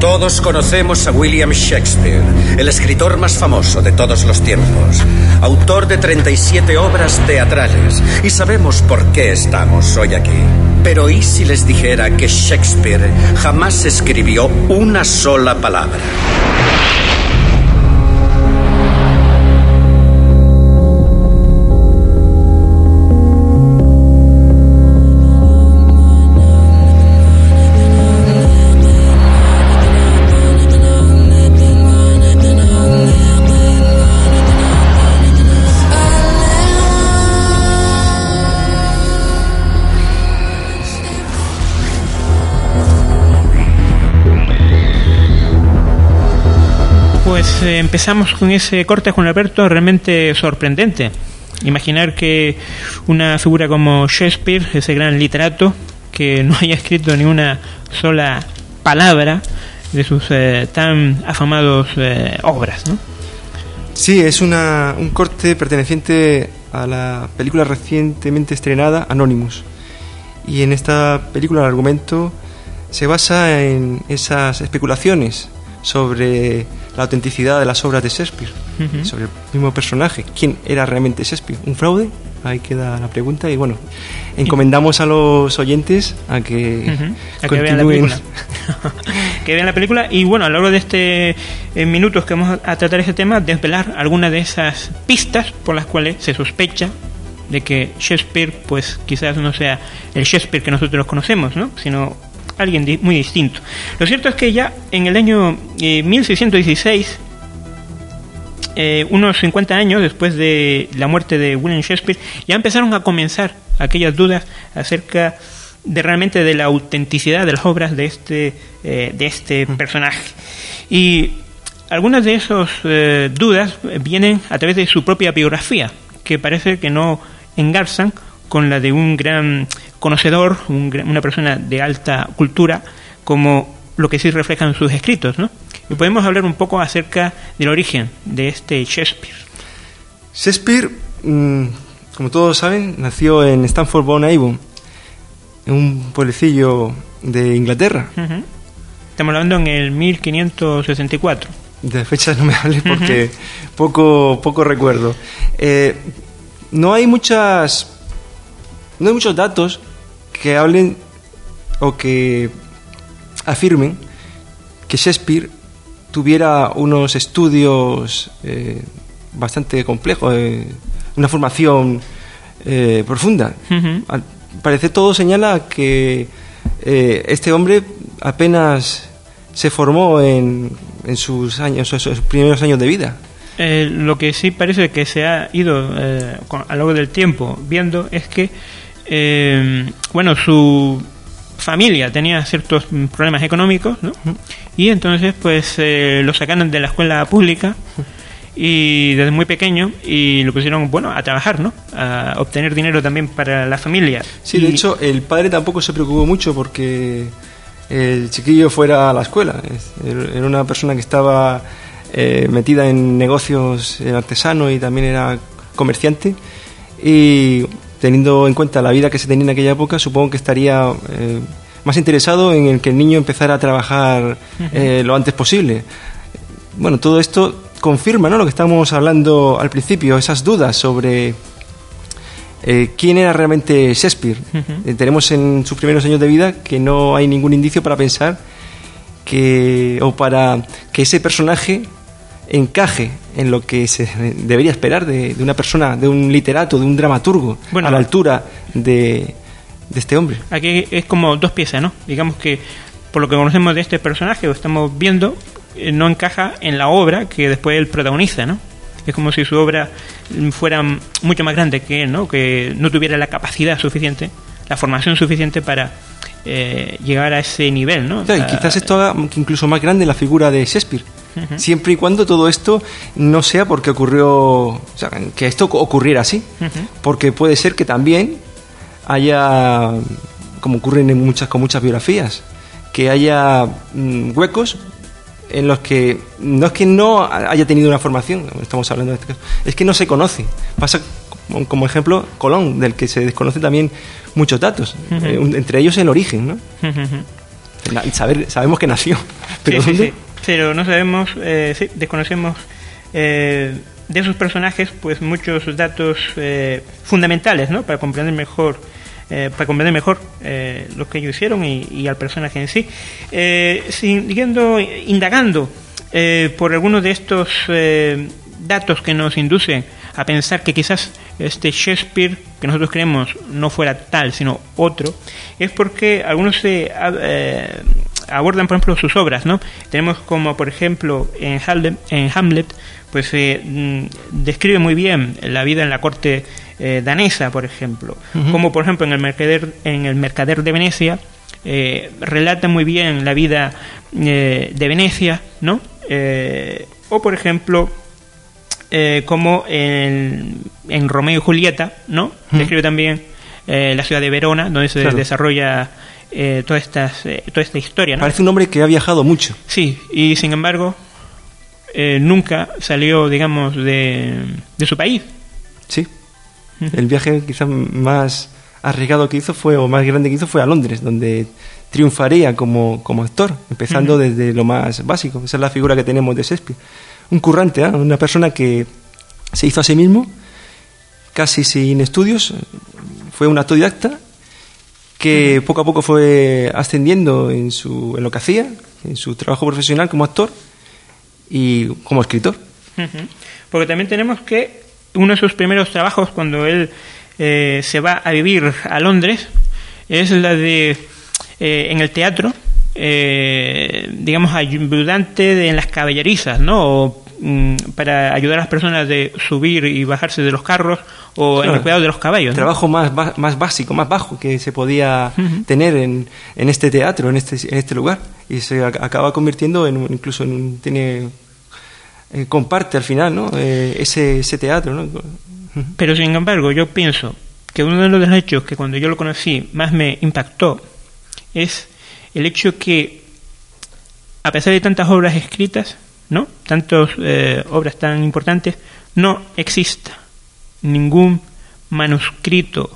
Todos conocemos a William Shakespeare, el escritor más famoso de todos los tiempos, autor de 37 obras teatrales, y sabemos por qué estamos hoy aquí. Pero ¿y si les dijera que Shakespeare jamás escribió una sola palabra? Empezamos con ese corte, Juan Alberto, realmente sorprendente. Imaginar que una figura como Shakespeare, ese gran literato, que no haya escrito ni una sola palabra de sus tan afamados obras, ¿no? Sí, es un corte perteneciente a la película recientemente estrenada Anonymous. Y en esta película el argumento se basa en esas especulaciones sobre la autenticidad de las obras de Shakespeare, sobre el mismo personaje. ¿Quién era realmente Shakespeare? ¿Un fraude? Ahí queda la pregunta. Y bueno, encomendamos a los oyentes a que vean la película. Que vean la película. Y bueno, a lo largo de minutos que vamos a tratar este tema, desvelar algunas de esas pistas por las cuales se sospecha de que Shakespeare, pues quizás no sea el Shakespeare que nosotros conocemos, ¿no? Sino alguien muy distinto. Lo cierto es que ya en el año 1616, unos 50 años después de la muerte de William Shakespeare, ya empezaron a comenzar aquellas dudas acerca de realmente de la autenticidad de las obras de este personaje. Y algunas de esas dudas vienen a través de su propia biografía, que parece que no engarzan con la de un gran conocedor, una persona de alta cultura, como lo que sí reflejan sus escritos, ¿no? Y podemos hablar un poco acerca del origen de este Shakespeare. Shakespeare, como todos saben, nació en Stamford-upon-Avon, en un pueblecillo de Inglaterra. Estamos hablando en el 1564. De fechas no me hables porque poco recuerdo. No hay muchos datos que hablen o que afirmen que Shakespeare tuviera unos estudios bastante complejos, una formación profunda. Al parecer todo señala que este hombre apenas se formó en sus primeros años de vida. Lo que sí parece que se ha ido a lo largo del tiempo viendo es que su familia tenía ciertos problemas económicos, ¿no? Y entonces pues lo sacaron de la escuela pública y desde muy pequeño y lo pusieron a trabajar, ¿no? A obtener dinero también para la familia. Sí, de hecho el padre tampoco se preocupó mucho porque el chiquillo fuera a la escuela. Era una persona que estaba metida en negocios artesanos y también era comerciante, y teniendo en cuenta la vida que se tenía en aquella época, supongo que estaría más interesado en el que el niño empezara a trabajar lo antes posible. Bueno, todo esto confirma, ¿no?, lo que estábamos hablando al principio, esas dudas sobre quién era realmente Shakespeare. Tenemos en sus primeros años de vida que no hay ningún indicio para pensar para que ese personaje encaje en lo que se debería esperar de una persona, de un literato, de un dramaturgo, a la altura de este hombre. Aquí es como dos piezas, ¿no? Digamos que por lo que conocemos de este personaje, o estamos viendo, no encaja en la obra que después él protagoniza, ¿no? Es como si su obra fuera mucho más grande que él, ¿no? Que no tuviera la capacidad suficiente, la formación suficiente para llegar a ese nivel, ¿no? Claro, y quizás esto haga incluso más grande la figura de Shakespeare, siempre y cuando todo esto no sea porque que esto ocurriera así, porque puede ser que también haya, como ocurren con muchas biografías, que haya huecos en los que no es que no haya tenido una formación, estamos hablando de este caso, es que no se conoce. Pasa como ejemplo Colón, del que se desconocen también muchos datos, entre ellos el origen, ¿no? Sabemos que nació, pero ¿dónde? Sí. Pero no sabemos, desconocemos de sus personajes pues muchos datos fundamentales, ¿no? Para comprender mejor lo que ellos hicieron y al personaje en sí. Indagando por algunos de estos datos que nos inducen a pensar que quizás este Shakespeare que nosotros creemos no fuera tal sino otro, es porque algunos abordan, por ejemplo, sus obras, ¿no? Tenemos como, por ejemplo, en Hamlet pues describe muy bien la vida en la corte danesa, por ejemplo. Uh-huh. Como, por ejemplo, en el Mercader de Venecia relata muy bien la vida de Venecia, ¿no? O, por ejemplo, como en Romeo y Julieta, ¿no? Describe también la ciudad de Verona, donde se desarrolla toda esta historia, ¿no? Parece un hombre que ha viajado mucho. Sí, y sin embargo nunca salió, digamos, de su país. Sí. El viaje quizás más arriesgado que hizo o más grande que hizo fue a Londres, donde triunfaría como actor, empezando desde lo más básico. Esa es la figura que tenemos de Shakespeare. Un currante, una persona que se hizo a sí mismo, casi sin estudios, fue un autodidacta que poco a poco fue ascendiendo en lo que hacía, en su trabajo profesional como actor y como escritor. Porque también tenemos que uno de sus primeros trabajos cuando él se va a vivir a Londres es la de en el teatro, digamos, ayudante en las caballerizas, ¿no? O, para ayudar a las personas de subir y bajarse de los carros o en el cuidado de los caballos, ¿no? Trabajo más básico, más bajo que se podía tener en este teatro, en este lugar, y se acaba convirtiendo incluso comparte al final, ¿no? ese teatro, ¿no? Pero sin embargo yo pienso que uno de los hechos que cuando yo lo conocí más me impactó es el hecho que a pesar de tantas obras escritas, ¿no? Tantas obras tan importantes, no exista ningún manuscrito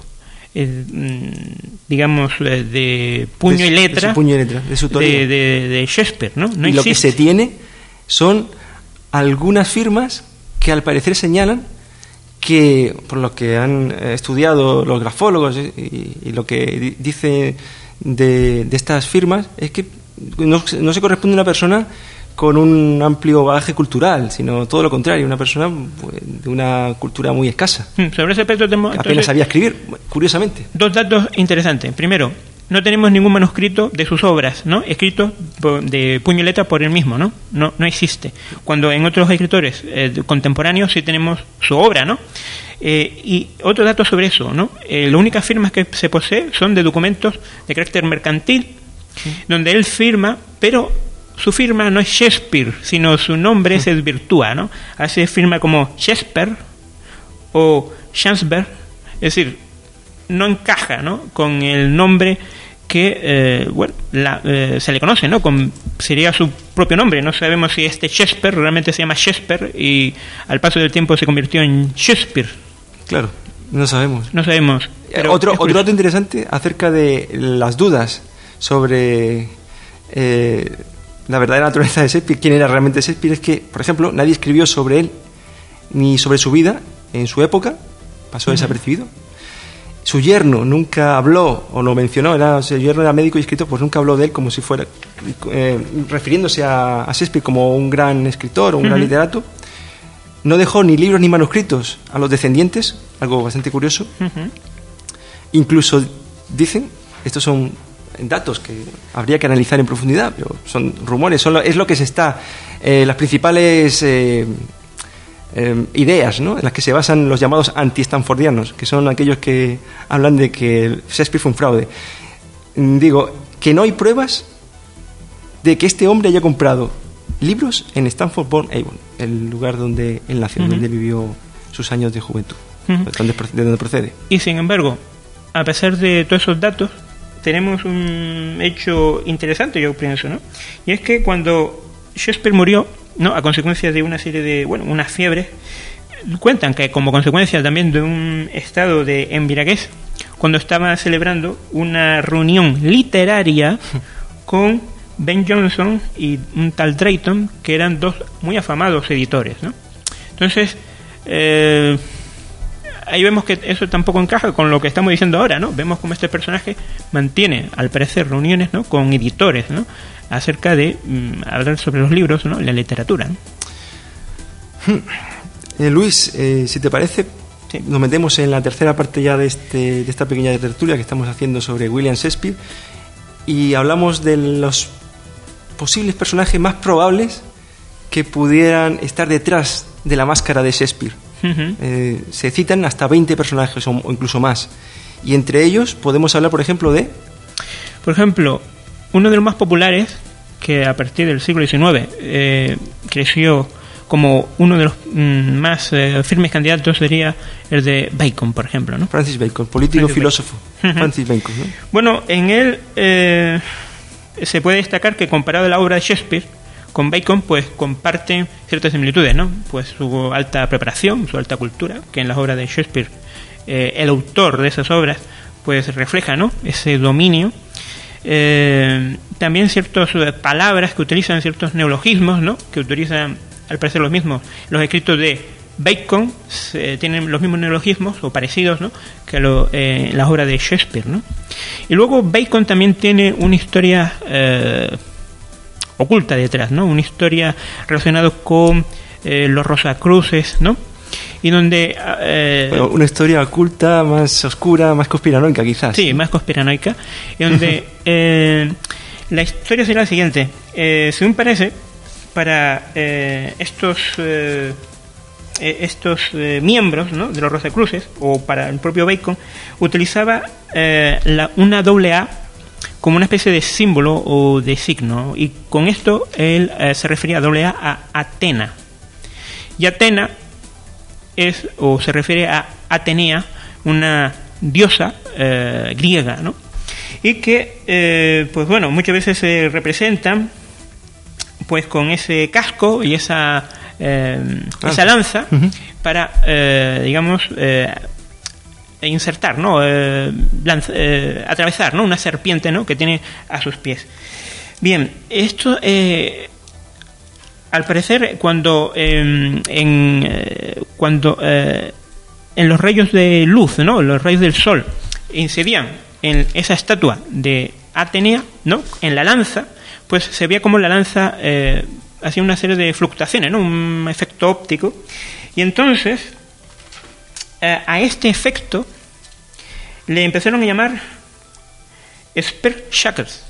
digamos de puño y letra de su autoría, de Shakespeare, ¿no? No y existe. Lo que se tiene son algunas firmas que al parecer señalan que, por lo que han estudiado los grafólogos y lo que dice de estas firmas, es que no se corresponde a una persona con un amplio bagaje cultural, sino todo lo contrario, una persona pues, de una cultura muy escasa. Sobre ese aspecto tenemos, apenas sabía escribir, curiosamente. Dos datos interesantes. Primero, no tenemos ningún manuscrito de sus obras, ¿no? Escrito de puño y letra por él mismo, ¿no? No existe. Cuando en otros escritores contemporáneos sí tenemos su obra, ¿no? Y otro dato sobre eso, ¿no? Las únicas firmas que se posee son de documentos de carácter mercantil, donde él firma, pero su firma no es Shakespeare, sino su nombre se desvirtúa, ¿no? Así firma como Shakespeare o Shansberg, es decir, no encaja, ¿no? Con el nombre que se le conoce, ¿no? Sería su propio nombre. No sabemos si este Shakespeare realmente se llama Shakespeare y al paso del tiempo se convirtió en Shakespeare. Claro, no sabemos. Pero otro dato interesante acerca de las dudas sobre la verdadera naturaleza de Shakespeare, quién era realmente Shakespeare, es que, por ejemplo, nadie escribió sobre él ni sobre su vida en su época, pasó desapercibido. Su yerno nunca habló o lo mencionó, su yerno era médico y escritor, pues nunca habló de él como si fuera refiriéndose a Shakespeare como un gran escritor o un gran literato. No dejó ni libros ni manuscritos a los descendientes, algo bastante curioso. Incluso dicen, estos son datos que habría que analizar en profundidad, pero son rumores, es lo que se está las principales ideas, ¿no?, en las que se basan los llamados anti-stanfordianos, que son aquellos que hablan de que Shakespeare fue un fraude. Digo que no hay pruebas de que este hombre haya comprado libros en Stanford-upon-Avon, el lugar donde él nació, donde vivió sus años de juventud, de donde procede. Y sin embargo, a pesar de todos esos datos, tenemos un hecho interesante, yo pienso, ¿no? Y es que cuando Shakespeare murió, ¿no?, a consecuencia de una serie de, unas fiebres, cuentan que como consecuencia también de un estado de embriaguez, cuando estaba celebrando una reunión literaria con Ben Jonson y un tal Drayton, que eran dos muy afamados editores, ¿no? Entonces, ahí vemos que eso tampoco encaja con lo que estamos diciendo ahora, ¿no? Vemos cómo este personaje mantiene, al parecer, reuniones, ¿no?, con editores, ¿no?, acerca de hablar sobre los libros, ¿no?, la literatura, ¿no? Luis, si te parece, sí, nos metemos en la tercera parte ya de esta pequeña tertulia que estamos haciendo sobre William Shakespeare y hablamos de los posibles personajes más probables que pudieran estar detrás de la máscara de Shakespeare. Se citan hasta 20 personajes o incluso más, y entre ellos podemos hablar, por ejemplo, uno de los más populares, que a partir del siglo XIX creció como uno de los más firmes candidatos, sería el de Bacon, por ejemplo, ¿no? Francis Bacon, político, filósofo. Francis Bacon, ¿no? Bueno, en él se puede destacar que, comparado a la obra de Shakespeare con Bacon, pues comparten ciertas similitudes, ¿no? Pues su alta preparación, su alta cultura, que en las obras de Shakespeare el autor de esas obras pues refleja, ¿no?, ese dominio. También ciertas palabras que utilizan, ciertos neologismos, ¿no?, que utilizan, al parecer, los mismos. Los escritos de Bacon tienen los mismos neologismos o parecidos, ¿no?, que las obras de Shakespeare, ¿no? Y luego Bacon también tiene una historia oculta detrás, ¿no?, una historia relacionada con los Rosacruces, ¿no?, y donde bueno, una historia oculta, más oscura, más conspiranoica, quizás. Sí, más conspiranoica, y donde la historia será la siguiente. Según parece, para estos miembros, ¿no?, de los Rosacruces, o para el propio Bacon, utilizaba una doble A como una especie de símbolo o de signo, y con esto él se refería a doble A Atena. Y Atena se refiere a Atenea, una diosa griega, ¿no?, y que pues bueno, muchas veces se representan pues con ese casco y esa lanza para digamos insertar, ¿no?, atravesar, ¿no?, una serpiente, ¿no?, que tiene a sus pies. Bien, esto al parecer, cuando en los rayos de luz, ¿no?, los rayos del sol incidían en esa estatua de Atenea, ¿no?, en la lanza, pues se veía como la lanza hacía una serie de fluctuaciones, ¿no?, un efecto óptico, y entonces a este efecto le empezaron a llamar Spearshakers.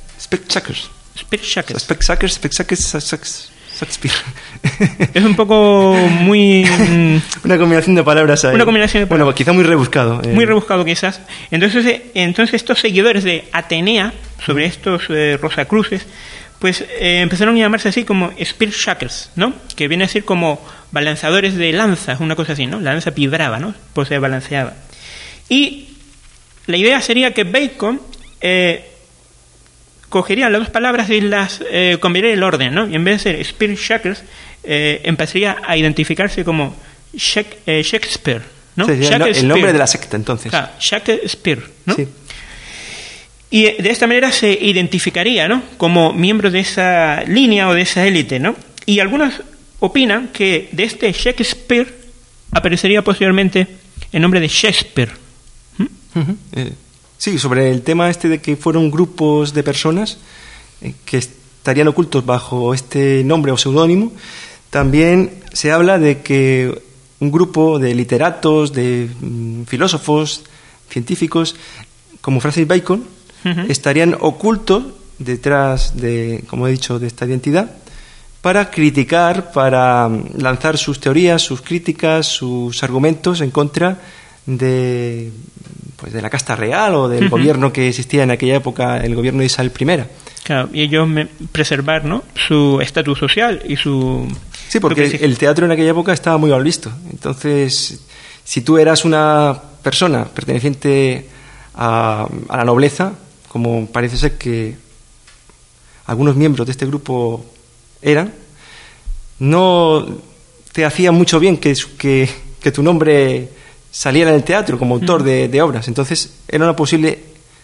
Es un poco muy una combinación de palabras ahí. Bueno, quizá muy rebuscado. Muy rebuscado quizás. Entonces estos seguidores de Atenea, sobre estos Rosacruces, pues empezaron a llamarse así como Spearshakers, ¿no?, que viene a decir como balanzadores de lanzas, una cosa así, ¿no? La lanza vibraba, ¿no?, pues se balanceaba. Y la idea sería que Bacon cogería las dos palabras y las cambiaría el orden, ¿no? Y en vez de ser Spearshakers, empezaría a identificarse como Shakespeare, ¿no? Sí, el nombre de la secta, entonces. Claro, Shakespeare, ¿no? Sí. Y de esta manera se identificaría, ¿no?, como miembro de esa línea o de esa élite, ¿no? Y algunos opinan que de este Shakespeare aparecería posteriormente el nombre de Shakespeare. Sí, sobre el tema de que fueron grupos de personas que estarían ocultos bajo este nombre o seudónimo, también se habla de que un grupo de literatos, de filósofos, científicos, como Francis Bacon, estarían ocultos detrás de, como he dicho, de esta identidad, para criticar, para lanzar sus teorías, sus críticas, sus argumentos en contra de la casta real o del gobierno que existía en aquella época, el gobierno de Isabel I. Claro, y ellos preservar, ¿no?, su estatus social y su... Sí, porque el teatro en aquella época estaba muy mal visto. Entonces, si tú eras una persona perteneciente a la nobleza, como parece ser que algunos miembros de este grupo eran, no te hacía mucho bien que tu nombre saliera en el teatro como autor de obras. Entonces era una posible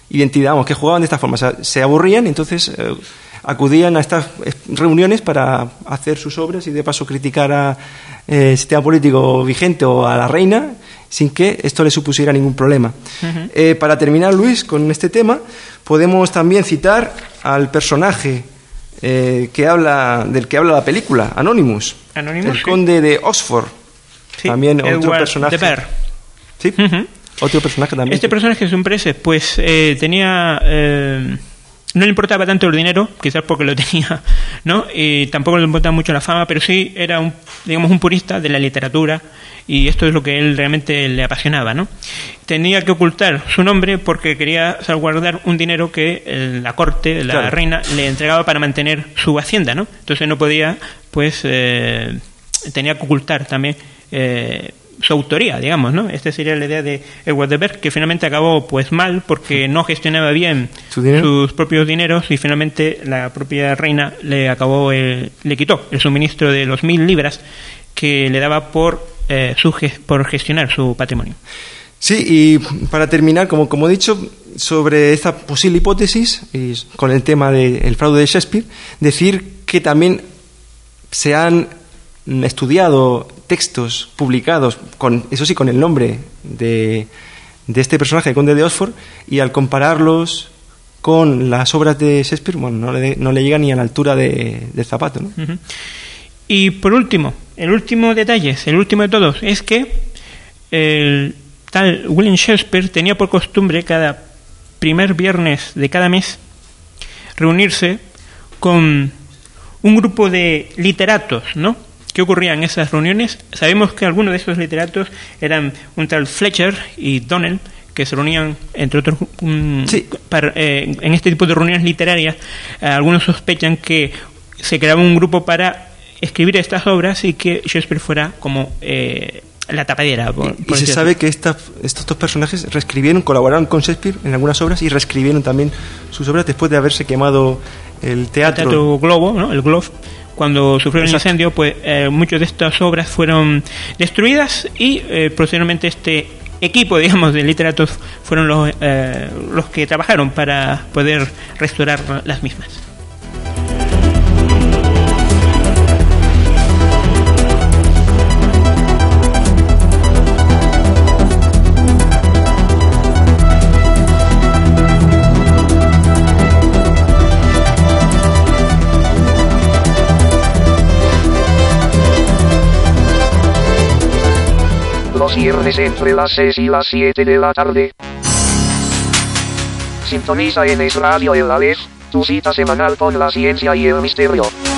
identidad, vamos, que jugaban de esta forma. O sea, se aburrían y entonces acudían a estas reuniones para hacer sus obras y de paso criticar al sistema político vigente o a la reina sin que esto le supusiera ningún problema. Uh-huh. Para terminar, Luis, con este tema, podemos también citar al personaje del que habla la película, Anonymous, el conde de Oxford. Sí, también otro personaje. Sí, uh-huh. Otro personaje también. Este personaje es un prese, pues tenía... no le importaba tanto el dinero, quizás porque lo tenía, ¿no? Y tampoco le importaba mucho la fama, pero sí era un purista de la literatura, y esto es lo que él realmente le apasionaba, ¿no? Tenía que ocultar su nombre porque quería salvaguardar un dinero que la corte, la reina, le entregaba para mantener su hacienda, ¿no? Entonces no podía, pues, tenía que ocultar también su autoría, digamos, ¿no? Esta sería la idea de Edward de Berg, que finalmente acabó pues mal porque no gestionaba bien sus propios dineros y finalmente la propia reina le quitó el suministro de los 1.000 libras que le daba por gestionar su patrimonio. Sí, y para terminar, como he dicho, sobre esta posible hipótesis y con el tema del fraude de Shakespeare, decir que también se han estudiado textos publicados con el nombre de este personaje, el conde de Oxford, y al compararlos con las obras de Shakespeare, bueno, no le llega ni a la altura del zapato, ¿no? Uh-huh. Y por último, el último detalle, el último de todos, es que el tal William Shakespeare tenía por costumbre cada primer viernes de cada mes reunirse con un grupo de literatos, ¿no? ¿Qué ocurría en esas reuniones? Sabemos que algunos de esos literatos eran un tal Fletcher y Donnell, que se reunían, entre otros, en este tipo de reuniones literarias. Algunos sospechan que se creaba un grupo para escribir estas obras y que Shakespeare fuera como la tapadera. Y se sabe que estos dos personajes colaboraron con Shakespeare en algunas obras y reescribieron también sus obras después de haberse quemado el teatro Globo, ¿no? El Globe. Cuando sufrió el incendio, pues muchas de estas obras fueron destruidas y posteriormente este equipo, digamos, de literatos fueron los que trabajaron para poder restaurar las mismas. Los viernes entre las 6 y las 7 de la tarde. Sintoniza en Es Radio El Aleph, tu cita semanal con la ciencia y el misterio.